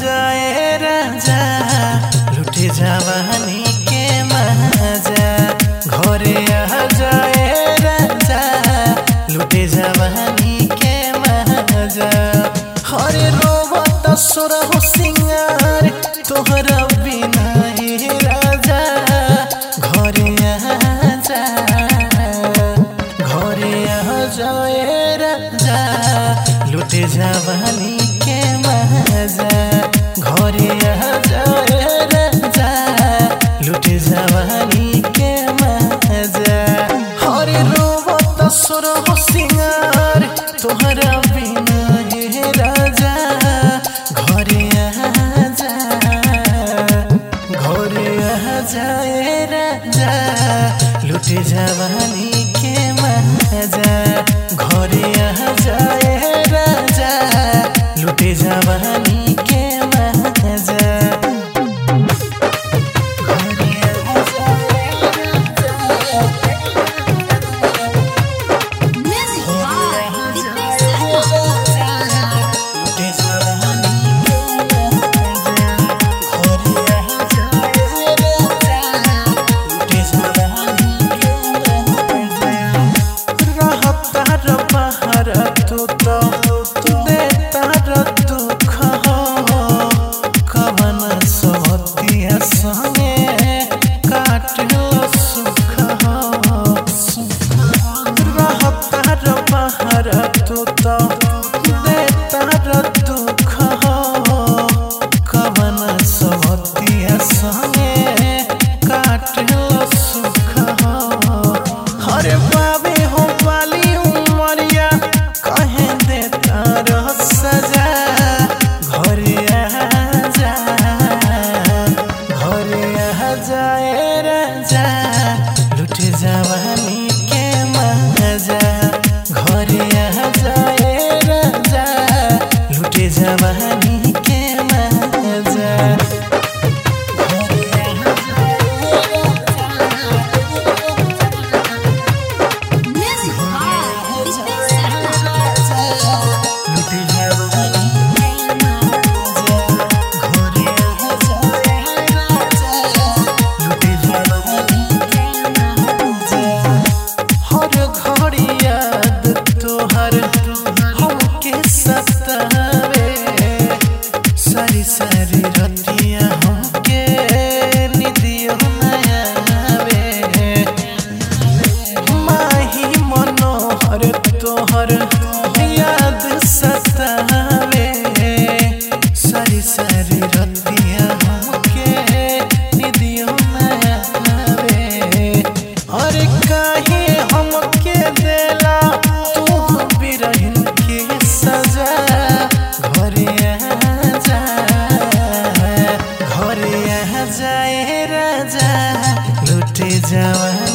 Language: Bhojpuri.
जाए राजा लुटे जवानी के मजा घरे आ जाए राजा लुटे जवानी के मजा हरे रोवत सुरहु सिंगार तोहरा बिना ही राजा घरे आ जाए राजा लुटे जवानी के मजा घरे आ जाए राजा लुटे जवानी के मजा हरे रोवत सुरहु सिंगार तोहरा बिना हे राजा घरे आ जाए राजा लुटे जवानी के मजा घरे आ जाए राजा लुटे जवानी के मजा जवानी के मजा घरे आ जाए राजा लुटे जवानी के मजा सारी रतिया हमके निदियो नयावे माही मनोहर तोहर याद सतावे सारी रतिया हमके निदियो नयावे अरे काहे हमके देला तू बिरहिन के सजा घरे जाए राजा लुटे जवानी